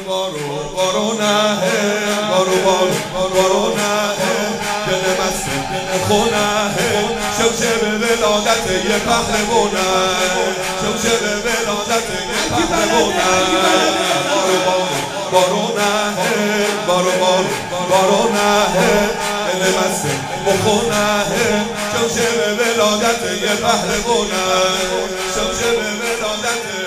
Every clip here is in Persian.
بارو نه بارو نه دل مست خونه شوشه به ولادت یه پهلوونه شوشه به ولادت یه پهلوونه بارو نه بارو نه دل مست خونه شوشه به ولادت یه پهلوونه شوشه به ولادت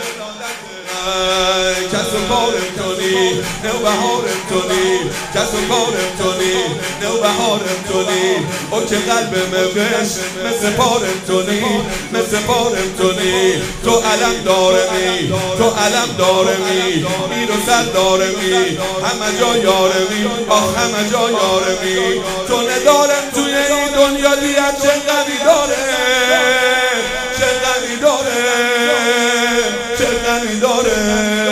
کس و کارم کنی نوبهارم کنی کس و کارم کنی نوبهارم کنی او که قلبم بش مثل پارم کنی مثل پارم کنی تو علم دارمی تو علم دارمی میر و سر دارمی همه جا یارمی آخ همه جا یارمی تو ندارم توی این دنیا دیگر چه غمی داره چه غمی داره چه غمی داره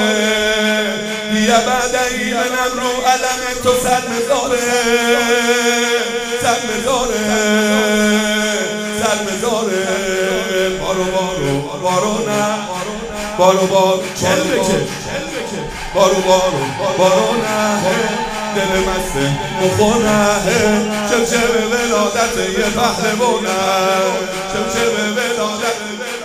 بیا بعد ایمنم رو علم تو سر مزاره سر مزاره سر مزاره بارو نه بارو چل بکش بارو نه دل مست مخونه شمشه به ولادت یه پهلوونه شمشه به ولادت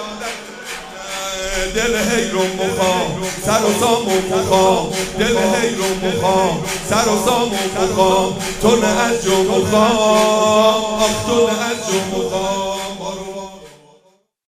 دل حیرم مخوام سر و سامو مخوام دل حیرم مخوام سر و سامو مخوام تو نه از جو مخوام آخ تو نه از جو مخوام